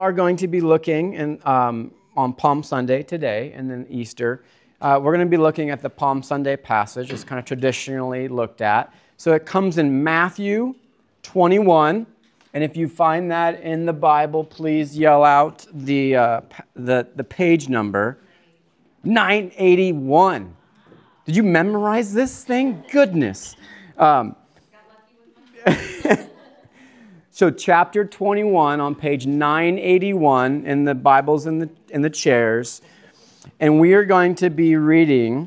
Are going to be looking on Palm Sunday today and then Easter. We're going to be looking at the Palm Sunday passage. It's kind of traditionally looked at. So it comes in Matthew 21. And if you find that in the Bible, please yell out the page number, 981. Did you memorize this thing? Goodness. So chapter 21 on page 981 in the Bibles in the chairs. And we are going to be reading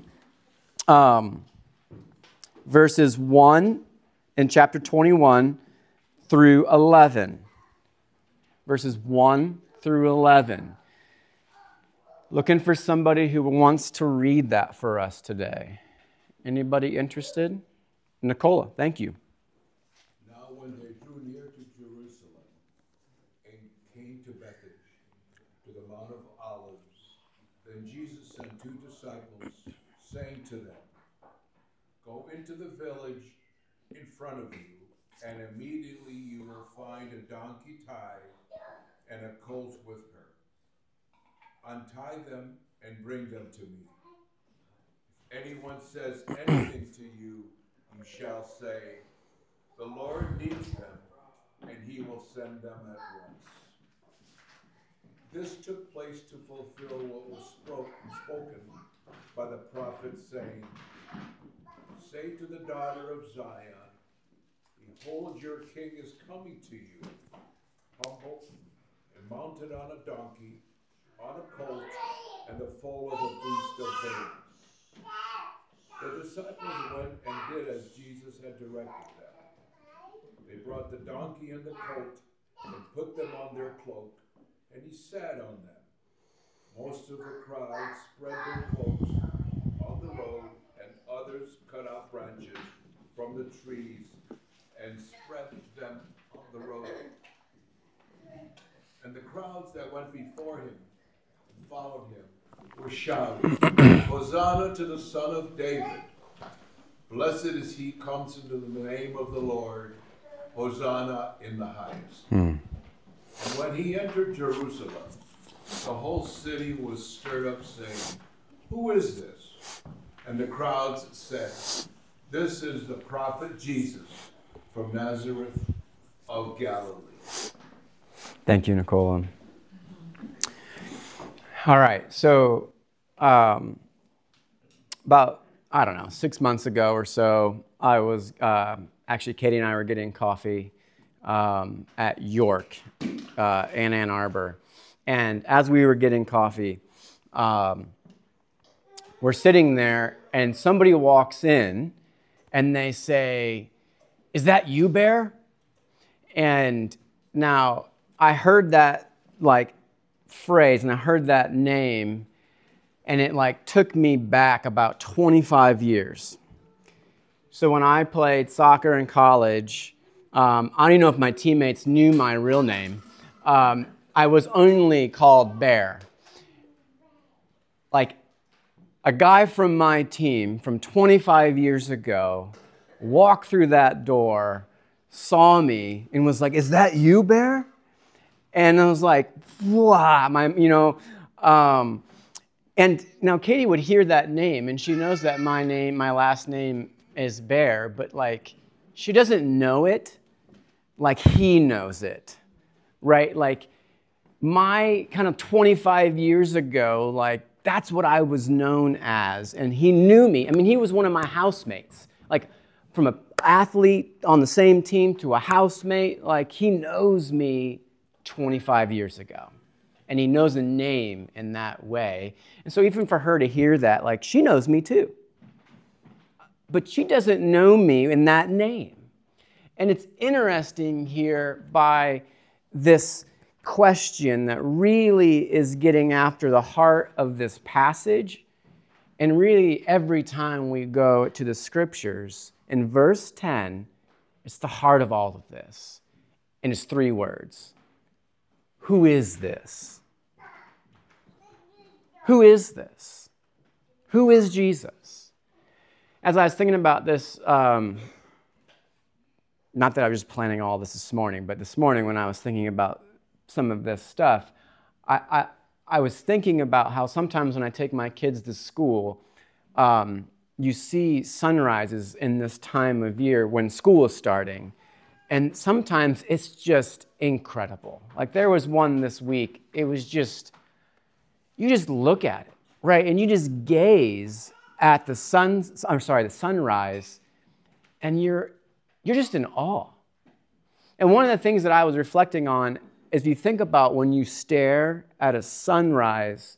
verses 1 in chapter 21 through 11. Verses 1 through 11. Looking for somebody who wants to read that for us today. Anybody interested? Nicola, thank you. Now when they drew near to Jerusalem and came to Bethany, to the Mount of Olives, then Jesus sent 2 disciples, saying to them, "Go into the village in front of you, and immediately you will find a donkey tied and a colt with her. Untie them and bring them to me. If anyone says anything to you, you shall say, 'The Lord needs them,' and he will send them at once." This took place to fulfill what was spoken by the prophet, saying, "Say to the daughter of Zion, behold, your king is coming to you, humble and mounted on a donkey, on a colt, and the foal of a beast of burden." The disciples went and did as Jesus had directed them. They brought the donkey and the colt and put them on their cloak, and he sat on them. Most of the crowd spread their cloaks on the road, and others cut out branches from the trees and spread them on the road. And the crowds that went before him and followed him were shouting, "Hosanna to the Son of David! Blessed is he comes into the name of the Lord. Hosanna in the highest." And when he entered Jerusalem, the whole city was stirred up, saying, "Who is this?" And the crowds said, "This is the prophet Jesus from Nazareth of Galilee." Thank you, Nicola. All right, so about, 6 months ago or so, I was, actually Katie and I were getting coffee at York in Ann Arbor. And as we were getting coffee, we're sitting there and somebody walks in and they say, "Is that you, Bear?" And now I heard that phrase and I heard that name, and it took me back about 25 years. So when I played soccer in college, I don't even know if my teammates knew my real name. I was only called Bear. A guy from my team from 25 years ago walked through that door, saw me, and was like, "Is that you, Bear?" And I was like, "Wow," and now Katie would hear that name, and she knows that my last name is Bear, but she doesn't know it like he knows it, right? My kind of 25 years ago, that's what I was known as, and he knew me. I mean, he was one of my housemates, from an athlete on the same team to a housemate, he knows me 25 years ago. And he knows a name in that way. And so even for her to hear that, she knows me too. But she doesn't know me in that name. And it's interesting here by this question that really is getting after the heart of this passage. And really every time we go to the scriptures, in verse 10, it's the heart of all of this. And it's 3 words. Who is this? Who is this? Who is Jesus? As I was thinking about this, not that I was just planning all this morning, but this morning when I was thinking about some of this stuff, I was thinking about how sometimes when I take my kids to school, you see sunrises in this time of year when school is starting. And sometimes it's just incredible. Like there was one this week, it was just, you just look at it, right? And you just gaze at the sunrise, and you're just in awe. And one of the things that I was reflecting on is if you think about when you stare at a sunrise,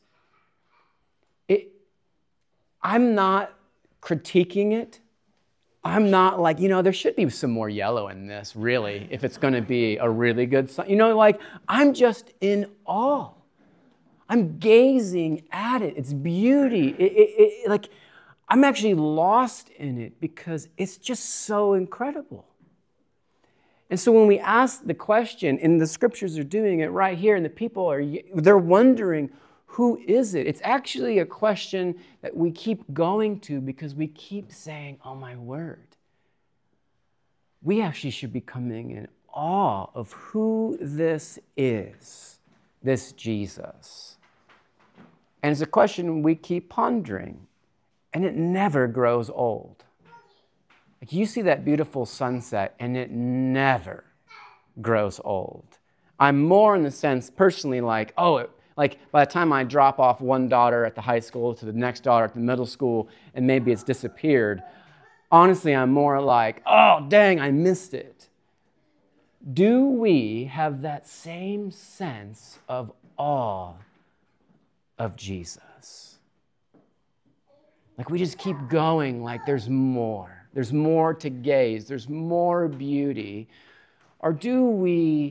I'm not critiquing it. I'm not like, there should be some more yellow in this, really, if it's going to be a really good sun. I'm just in awe. I'm gazing at it. Its beauty. I'm actually lost in it because it's just so incredible. And so when we ask the question, and the scriptures are doing it right here, and the people they're wondering, who is it? It's actually a question that we keep going to because we keep saying, oh my word. We actually should be coming in awe of who this is, this Jesus. And it's a question we keep pondering, and it never grows old. Like you see that beautiful sunset, and it never grows old. I'm more in the sense personally like by the time I drop off one daughter at the high school to the next daughter at the middle school, and maybe it's disappeared, honestly, I'm more like, oh, dang, I missed it. Do we have that same sense of awe of Jesus? Like we just keep going like there's more. There's more to gaze. There's more beauty. Or do we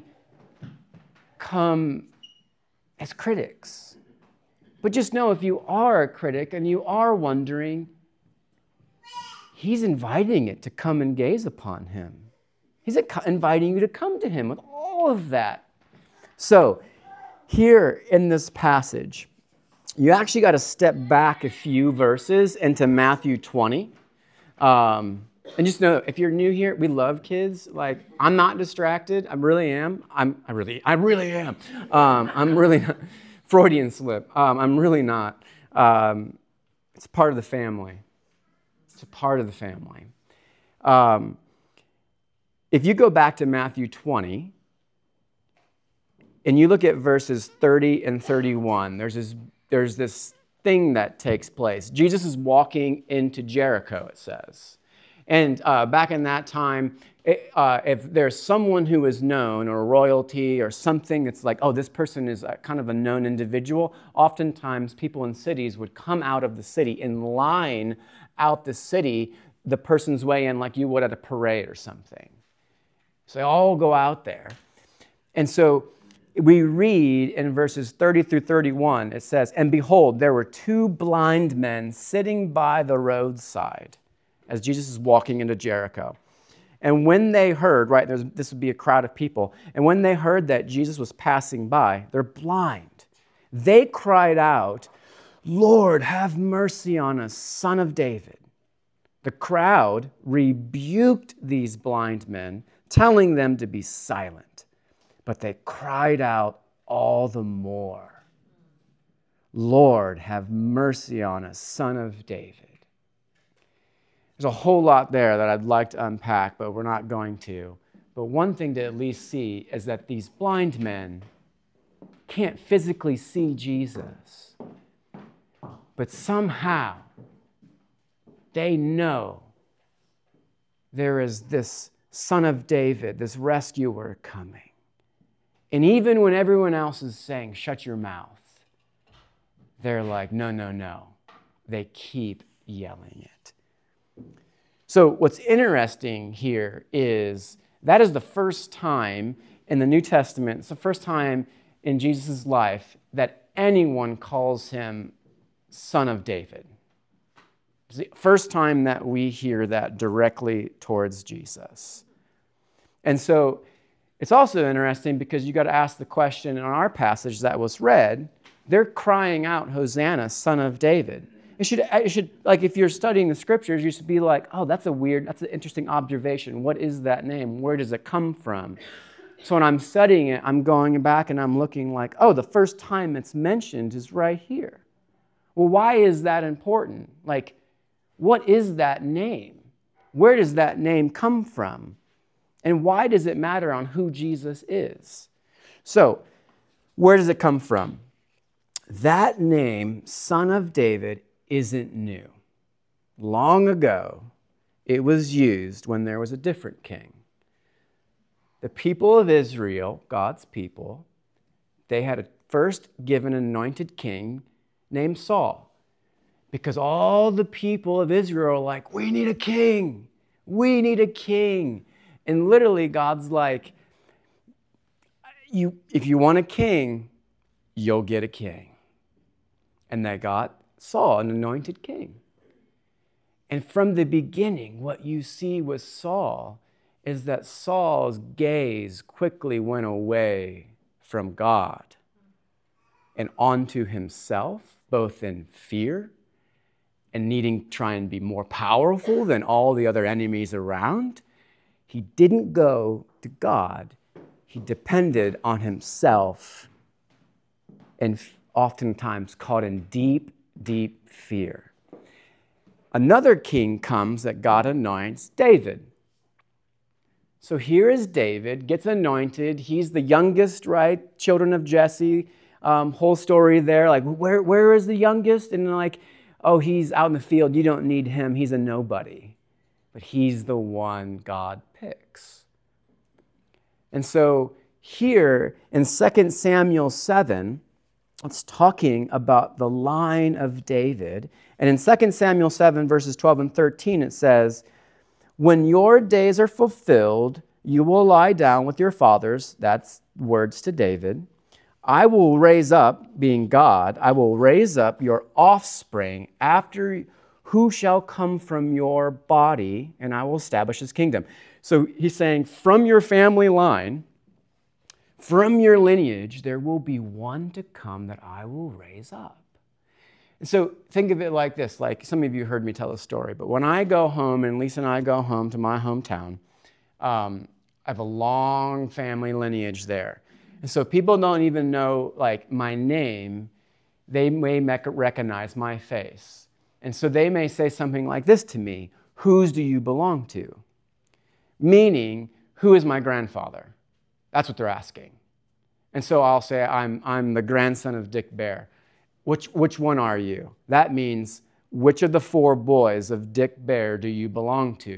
come as critics? But just know if you are a critic and you are wondering, he's inviting it to come and gaze upon him. He's inviting you to come to him with all of that. So here in this passage, you actually got to step back a few verses into Matthew 20. And just know, if you're new here, we love kids. Like, I'm not distracted. I really am. I really am. I'm really not. Freudian slip. I'm really not. It's part of the family. It's a part of the family. If you go back to Matthew 20, and you look at verses 30 and 31, there's this thing that takes place. Jesus is walking into Jericho, it says. And back in that time, if there's someone who is known or royalty or something that's like, oh, this person is kind of a known individual, oftentimes people in cities would come out of the city and line out the city the person's way in like you would at a parade or something. So they all go out there. And so we read in verses 30 through 31, it says, and behold, there were two blind men sitting by the roadside as Jesus is walking into Jericho. And when they heard, right, this would be a crowd of people, and when they heard that Jesus was passing by, they're blind. They cried out, Lord, have mercy on us, Son of David. The crowd rebuked these blind men, telling them to be silent. But they cried out all the more, Lord, have mercy on us, Son of David. There's a whole lot there that I'd like to unpack, but we're not going to. But one thing to at least see is that these blind men can't physically see Jesus, but somehow they know there is this Son of David, this rescuer coming. And even when everyone else is saying, shut your mouth, they're like, no, no, no. They keep yelling it. So what's interesting here is that is the first time in the New Testament, it's the first time in Jesus' life that anyone calls him Son of David. It's the first time that we hear that directly towards Jesus. And so it's also interesting because you got to ask the question in our passage that was read, they're crying out, Hosanna, Son of David. It should, like if you're studying the scriptures, you should be like, oh, that's an interesting observation. What is that name? Where does it come from? So when I'm studying it, I'm going back and I'm looking like, oh, the first time it's mentioned is right here. Well, why is that important? Like, what is that name? Where does that name come from? And why does it matter on who Jesus is? So, where does it come from? That name, Son of David, isn't new. Long ago, it was used when there was a different king. The people of Israel, God's people, they had first given an anointed king named Saul. Because all the people of Israel are like, we need a king. We need a king. And literally God's like, if you want a king, you'll get a king. And they got Saul, an anointed king. And from the beginning, what you see with Saul is that Saul's gaze quickly went away from God and onto himself, both in fear and needing to try and be more powerful than all the other enemies around. He didn't go to God. He depended on himself and oftentimes caught in deep, deep fear. Another king comes that God anoints, David. So here is David, gets anointed. He's the youngest, right? Children of Jesse. Whole story there. Like, where is the youngest? And like, oh, he's out in the field. You don't need him. He's a nobody. But he's the one God picks. And so here in 2 Samuel 7, it's talking about the line of David. And in 2 Samuel 7, verses 12 and 13, it says, when your days are fulfilled, you will lie down with your fathers. That's words to David. I will raise up, being God, I will raise up your offspring after who shall come from your body, and I will establish his kingdom. So he's saying, from your family line, from your lineage, there will be one to come that I will raise up. And so think of it like this, like some of you heard me tell a story, but when I go home, and Lisa and I go home to my hometown, I have a long family lineage there. And so people don't even know like my name, they may recognize my face. And so they may say something like this to me, whose do you belong to? Meaning, who is my grandfather? That's what they're asking. And so I'll say, I'm the grandson of Dick Bear. Which one are you? That means, which of the 4 boys of Dick Bear do you belong to?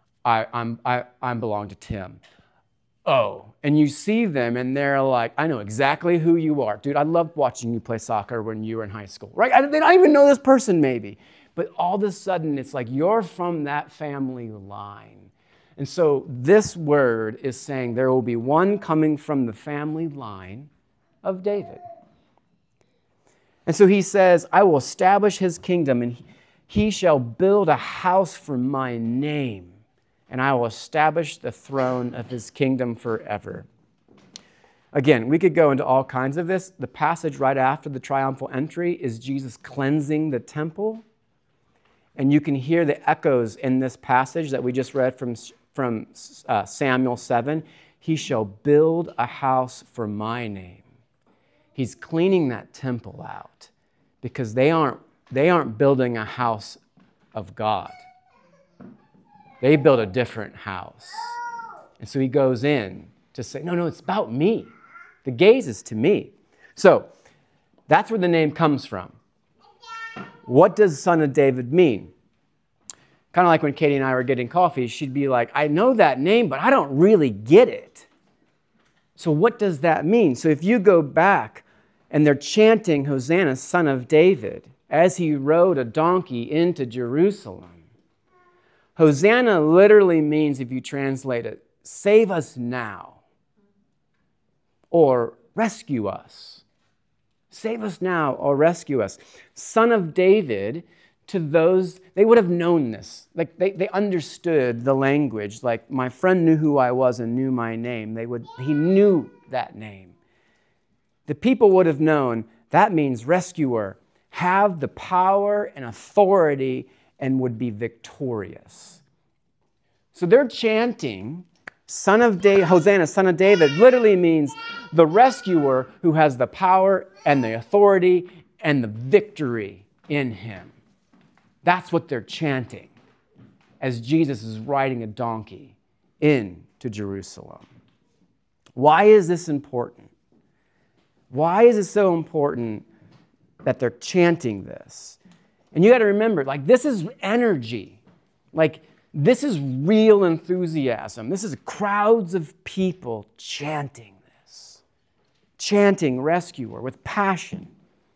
I belong to Tim. Oh, and you see them and they're like, I know exactly who you are. Dude, I loved watching you play soccer when you were in high school, right? They don't even know this person maybe. But all of a sudden, it's like you're from that family line. And so this word is saying there will be one coming from the family line of David. And so he says, I will establish his kingdom, and he shall build a house for my name, and I will establish the throne of his kingdom forever. Again, we could go into all kinds of this. The passage right after the triumphal entry is Jesus cleansing the temple. And you can hear the echoes in this passage that we just read from Samuel 7. He shall build a house for my name. He's cleaning that temple out because they aren't building a house of God. They build a different house. And so he goes in to say, no, it's about me. The gaze is to me. So that's where the name comes from. What does Son of David mean? Kind of like when Katie and I were getting coffee, she'd be like, I know that name, but I don't really get it. So what does that mean? So if you go back and they're chanting Hosanna, Son of David, as he rode a donkey into Jerusalem. Hosanna literally means, if you translate it, save us now, or rescue us. Save us now or rescue us. Son of David, to those, they would have known this. Like they understood the language. Like my friend knew who I was and knew my name. He knew that name. The people would have known that means rescuer, have the power and authority and would be victorious. So they're chanting Son of David, Hosanna, son of David, literally means the rescuer who has the power and the authority and the victory in him. That's what they're chanting as Jesus is riding a donkey into Jerusalem. Why is this important? Why is it so important that they're chanting this? And you got to remember, like, this is energy. Like, this is real enthusiasm. This is crowds of people chanting this. Chanting rescuer with passion.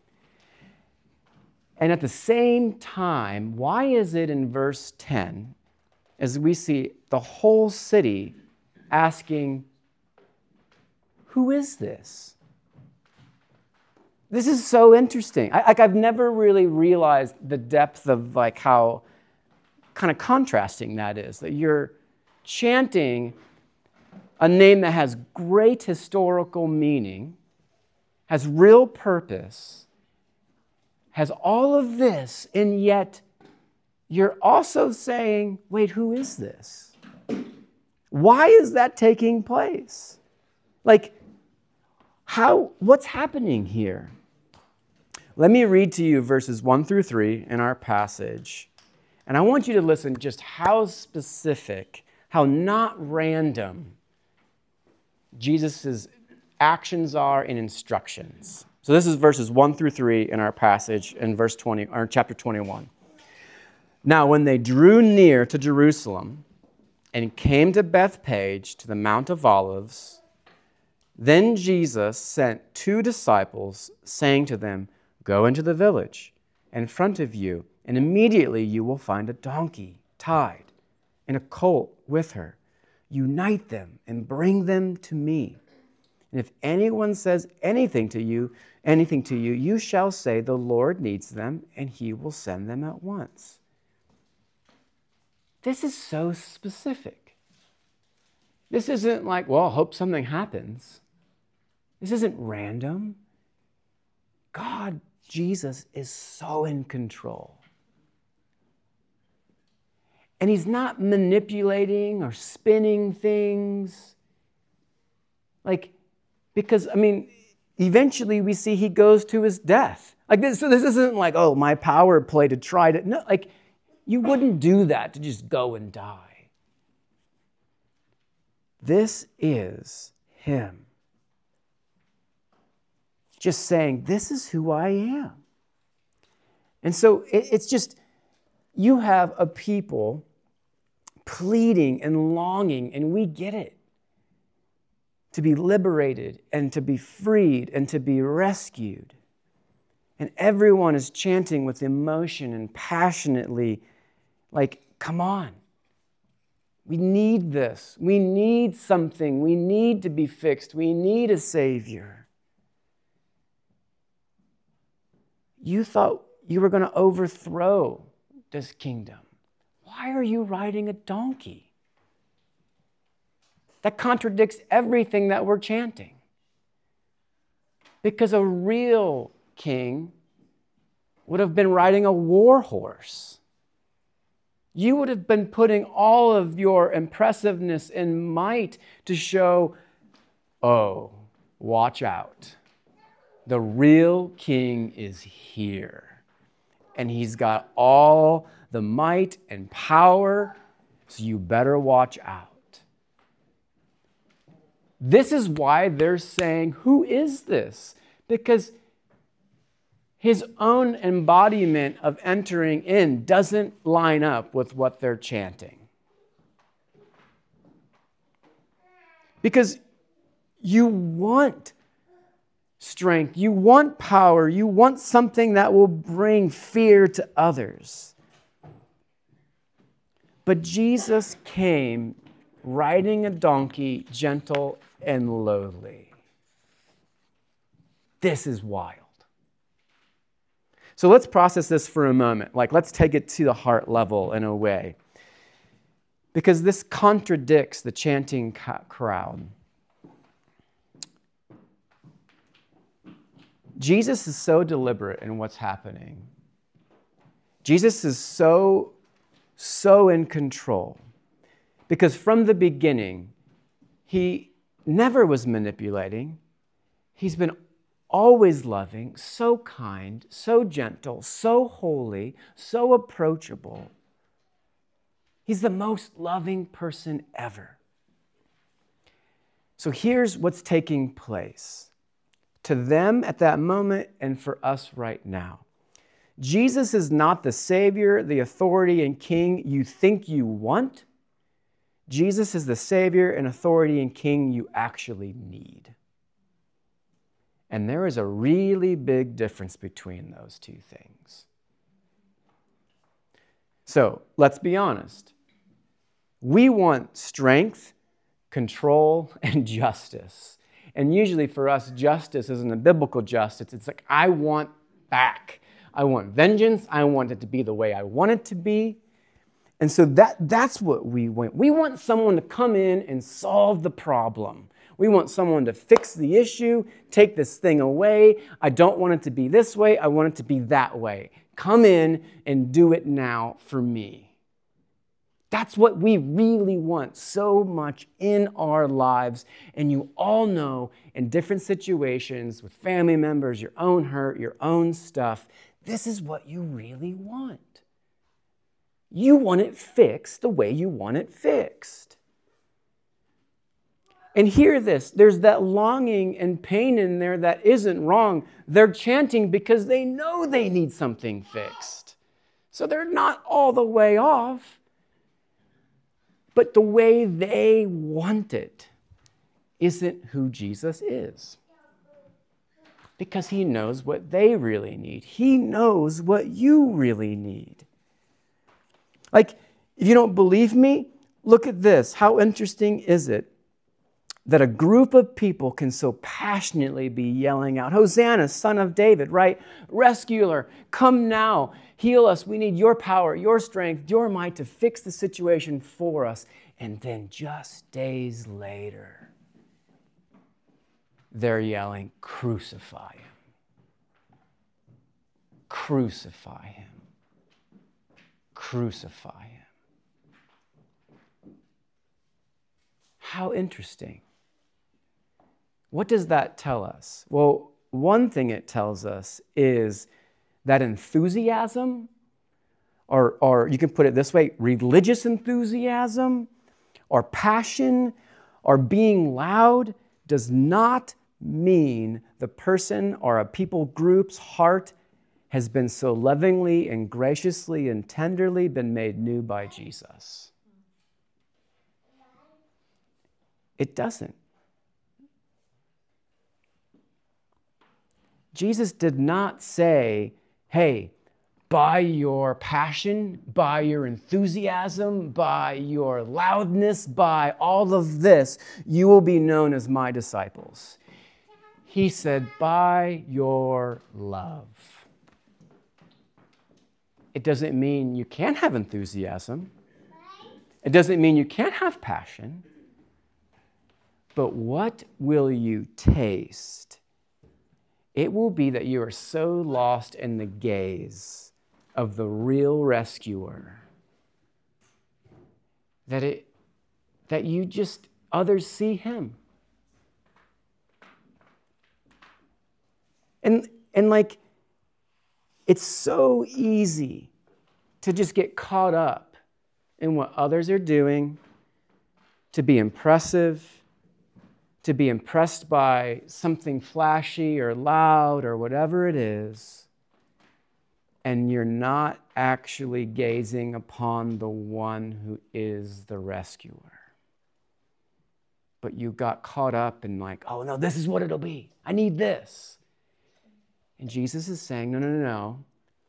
And at the same time, why is it in verse 10, as we see the whole city asking, who is this? This is so interesting. I've never really realized the depth of like how kind of contrasting that is, that you're chanting a name that has great historical meaning, has real purpose, has all of this, and yet you're also saying, wait, who is this? Why is that taking place? Like, what's happening here? Let me read to you verses 1 through 3 in our passage. And I want you to listen just how specific, how not random Jesus' actions are and instructions. So this is verses 1 through 3 in our passage in verse 20, or chapter 21. Now, when they drew near to Jerusalem and came to Bethphage, to the Mount of Olives, then Jesus sent 2 disciples, saying to them, go into the village in front of you, and immediately you will find a donkey tied and a colt with her. Unite them and bring them to me. And if anyone says anything to you, you shall say, the Lord needs them, and he will send them at once. This is so specific. This isn't like, well, I hope something happens. This isn't random. God, Jesus, is so in control. And he's not manipulating or spinning things. Like, because, eventually we see he goes to his death. Like this, so this isn't like, oh, my power play to try to, no, like, you wouldn't do that to just go and die. This is him. Just saying, this is who I am. And so it's just, you have a people pleading and longing, and we get it, to be liberated and to be freed and to be rescued. And everyone is chanting with emotion and passionately, like, come on. We need this. We need something. We need to be fixed. We need a Savior. You thought you were going to overthrow this kingdom. Why are you riding a donkey? That contradicts everything that we're chanting. Because a real king would have been riding a war horse. You would have been putting all of your impressiveness and might to show, oh, watch out. The real king is here. And he's got all the might and power, so you better watch out. This is why they're saying, who is this? Because his own embodiment of entering in doesn't line up with what they're chanting. Because you want strength, you want power, you want something that will bring fear to others. But Jesus came riding a donkey, gentle and lowly. This is wild. So let's process this for a moment. Like, let's take it to the heart level in a way. Because this contradicts the chanting crowd. Jesus is so deliberate in what's happening. Jesus is so in control. Because from the beginning, He never was manipulating. He's been always loving, so kind, so gentle, so holy, so approachable. He's the most loving person ever. So here's what's taking place to them at that moment and for us right now. Jesus is not the Savior, the authority and King you think you want. Jesus is the Savior and authority and King you actually need. And there is a really big difference between those two things. So let's be honest. We want strength, control, and justice. And usually for us, justice isn't a biblical justice. It's like, I want back. I want vengeance. I want it to be the way I want it to be. And so that's what we want. We want someone to come in and solve the problem. We want someone to fix the issue, take this thing away. I don't want it to be this way. I want it to be that way. Come in and do it now for me. That's what we really want so much in our lives. And you all know in different situations with family members, your own hurt, your own stuff, this is what you really want. You want it fixed the way you want it fixed. And hear this, there's that longing and pain in there that isn't wrong. They're chanting because they know they need something fixed. So they're not all the way off, but the way they want it isn't who Jesus is. Because he knows what they really need. He knows what you really need. Like, if you don't believe me, look at this. How interesting is it that a group of people can so passionately be yelling out, Hosanna, Son of David, right? Rescuer, come now, heal us. We need your power, your strength, your might to fix the situation for us. And then just days later, they're yelling, crucify him. Crucify him. Crucify him. How interesting. What does that tell us? Well, one thing it tells us is that enthusiasm, or you can put it this way, religious enthusiasm, or passion, or being loud does not mean the person or a people group's heart has been so lovingly and graciously and tenderly been made new by Jesus. It doesn't. Jesus did not say, hey, by your passion, by your enthusiasm, by your loudness, by all of this, you will be known as my disciples. He said, by your love. It doesn't mean you can't have enthusiasm. It doesn't mean you can't have passion. But what will you taste? It will be that you are so lost in the gaze of the real rescuer that you just, others see him. And like, it's so easy to just get caught up in what others are doing, to be impressive, to be impressed by something flashy or loud or whatever it is, and you're not actually gazing upon the one who is the rescuer. But you got caught up in like, oh no, this is what it'll be. I need this. And Jesus is saying, no.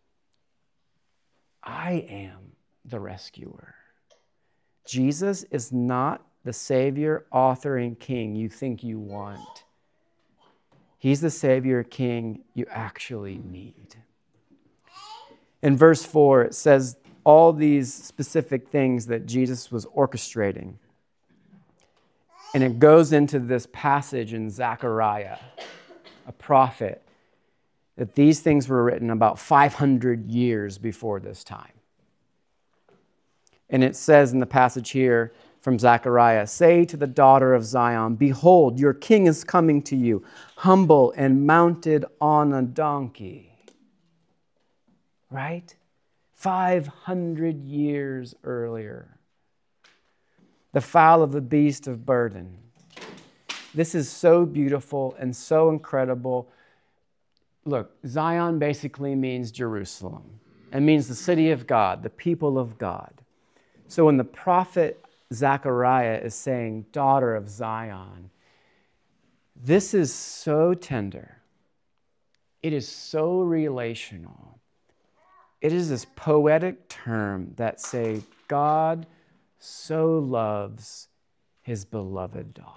I am the rescuer. Jesus is not the Savior, author, and King you think you want. He's the Savior, King you actually need. In verse 4, it says all these specific things that Jesus was orchestrating. And it goes into this passage in Zechariah, a prophet, that these things were written about 500 years before this time. And it says in the passage here from Zechariah, say to the daughter of Zion, behold, your king is coming to you, humble and mounted on a donkey. Right? 500 years earlier. The foal of the beast of burden. This is so beautiful and so incredible. Look, Zion basically means Jerusalem. It means the city of God, the people of God. So when the prophet Zechariah is saying, daughter of Zion, this is so tender. It is so relational. It is this poetic term that says, God so loves his beloved daughter.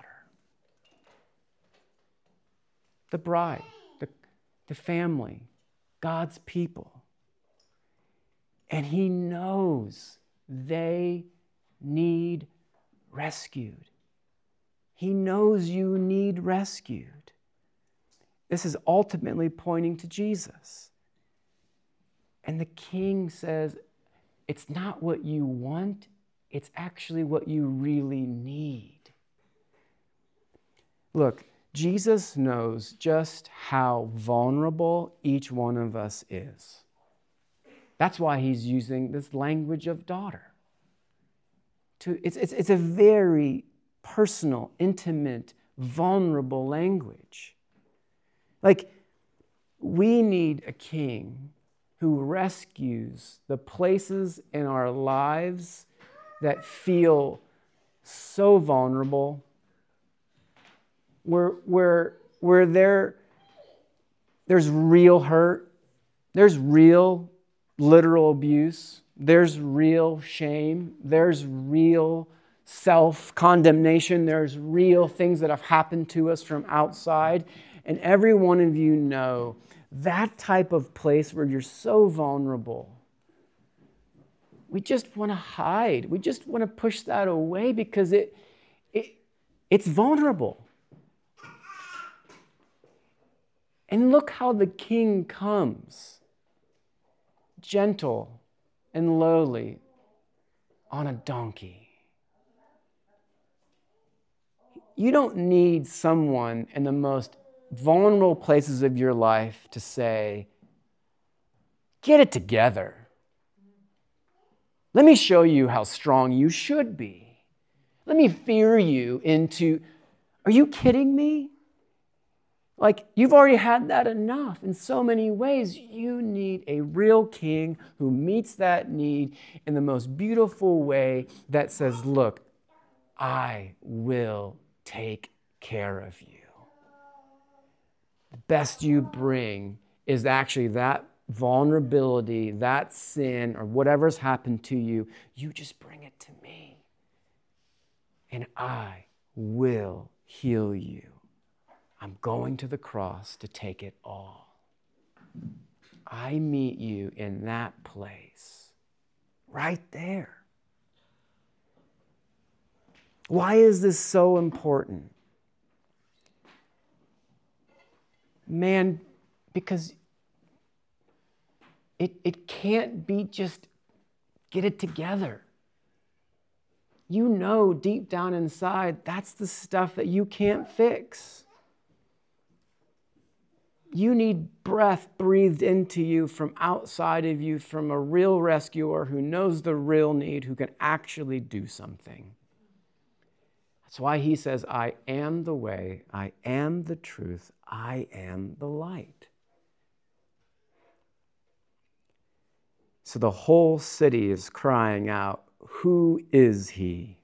The bride, the family, God's people. And he knows they need rescued. He knows you need rescued. This is ultimately pointing to Jesus. And the king says, it's not what you want, it's actually what you really need. Look, Jesus knows just how vulnerable each one of us is. That's why he's using this language of daughter. It's a very personal, intimate, vulnerable language. Like, we need a king who rescues the places in our lives that feel so vulnerable, where there's real hurt, there's real literal abuse, there's real shame, there's real self-condemnation, there's real things that have happened to us from outside. And every one of you know that type of place where you're so vulnerable. We just want to hide. We just want to push that away because it's vulnerable. And look how the king comes, gentle and lowly, on a donkey. You don't need someone in the most vulnerable places of your life to say, get it together. Let me show you how strong you should be. Let me fear you into, are you kidding me? Like, you've already had that enough in so many ways. You need a real king who meets that need in the most beautiful way that says, look, I will take care of you. The best you bring is actually that vulnerability, that sin, or whatever's happened to you. You just bring it to me, and I will heal you. I'm going to the cross to take it all. I meet you in that place, right there. Why is this so important? Man, because it can't be just get it together. You know deep down inside, that's the stuff that you can't fix. You need breath breathed into you from outside of you, from a real rescuer who knows the real need, who can actually do something. That's why he says, I am the way, I am the truth, I am the light. So the whole city is crying out, who is he?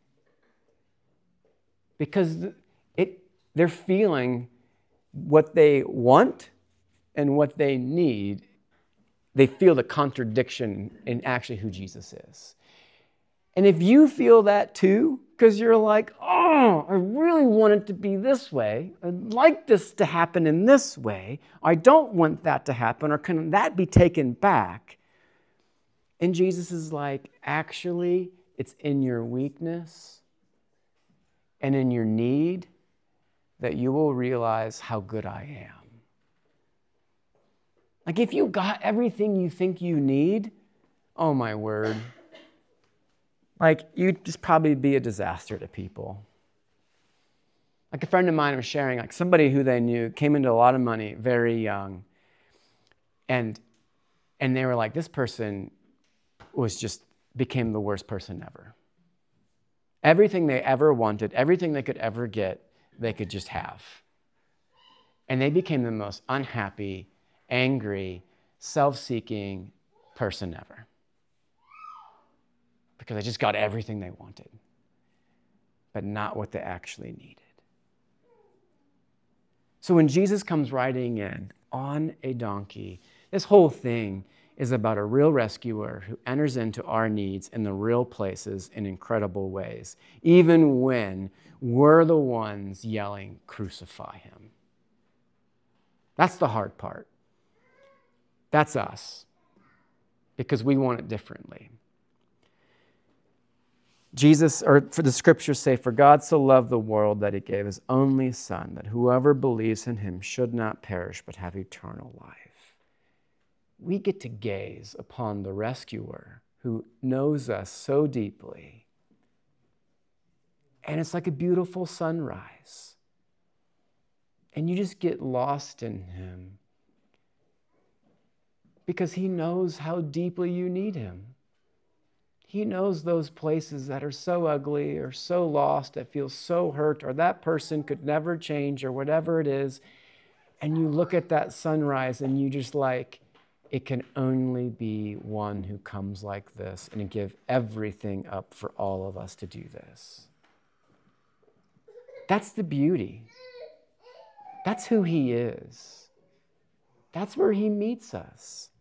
Because they're feeling what they want and what they need. They feel the contradiction in actually who Jesus is. And if you feel that too, because you're like, oh, I really want it to be this way. I'd like this to happen in this way. I don't want that to happen, or can that be taken back? And Jesus is like, actually, it's in your weakness and in your need that you will realize how good I am. Like, if you got everything you think you need, oh my word, like you'd just probably be a disaster to people. Like a friend of mine was sharing, like somebody who they knew came into a lot of money very young, and they were like, this person became the worst person ever. Everything they ever wanted, everything they could ever get, they could just have. And they became the most unhappy, angry, self-seeking person ever. Because they just got everything they wanted, but not what they actually needed. So when Jesus comes riding in on a donkey, this whole thing is about a real rescuer who enters into our needs in the real places in incredible ways, even when we're the ones yelling, "Crucify him." That's the hard part. That's us, because we want it differently. Jesus, or for the scriptures say, "For God so loved the world that he gave his only Son, that whoever believes in him should not perish but have eternal life." We get to gaze upon the rescuer who knows us so deeply. And it's like a beautiful sunrise. And you just get lost in him because he knows how deeply you need him. He knows those places that are so ugly or so lost, that feel so hurt, or that person could never change, or whatever it is. And you look at that sunrise and you just like, it can only be one who comes like this and give everything up for all of us to do this. That's the beauty. That's who he is. That's where he meets us.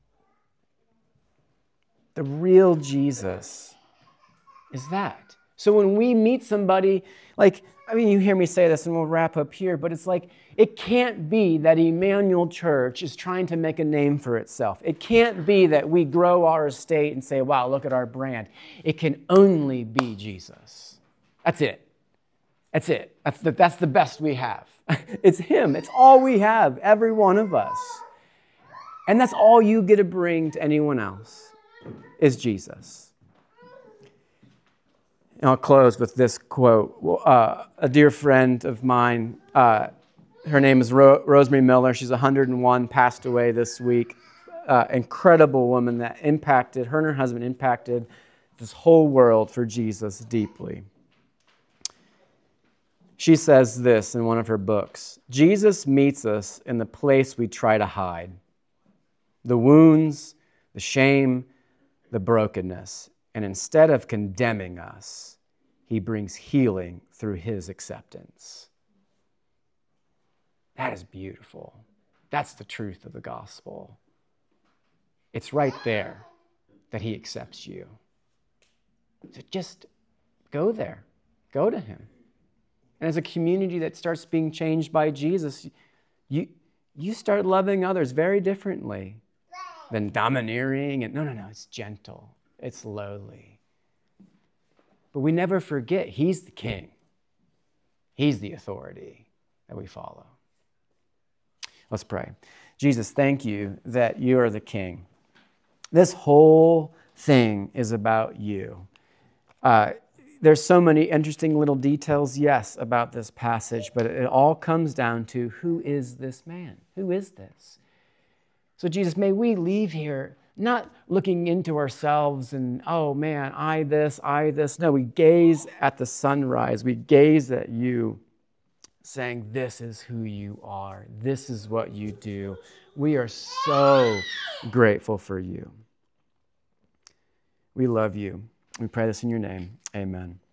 The real Jesus is that. So when we meet somebody, you hear me say this and we'll wrap up here, but it's like, it can't be that Emmanuel Church is trying to make a name for itself. It can't be that we grow our estate and say, wow, look at our brand. It can only be Jesus. That's it. That's it. That's the best we have. It's him. It's all we have, every one of us. And that's all you get to bring to anyone else is Jesus. And I'll close with this quote. A dear friend of mine, her name is Rosemary Miller. She's 101, passed away this week. Incredible woman that impacted, her and her husband impacted this whole world for Jesus deeply. She says this in one of her books: Jesus meets us in the place we try to hide. The wounds, the shame, the brokenness. And instead of condemning us, he brings healing through his acceptance. That is beautiful. That's the truth of the gospel. It's right there that he accepts you. So just go there. Go to him. And as a community that starts being changed by Jesus, you start loving others very differently than domineering. And no, it's gentle. It's lowly. But we never forget he's the king. He's the authority that we follow. Let's pray. Jesus, thank you that you are the king. This whole thing is about you. There's so many interesting little details, yes, about this passage, but it all comes down to, who is this man? Who is this? So Jesus, may we leave here not looking into ourselves and, oh man, I this. No, we gaze at the sunrise. We gaze at you, saying, this is who you are. This is what you do. We are so grateful for you. We love you. We pray this in your name. Amen.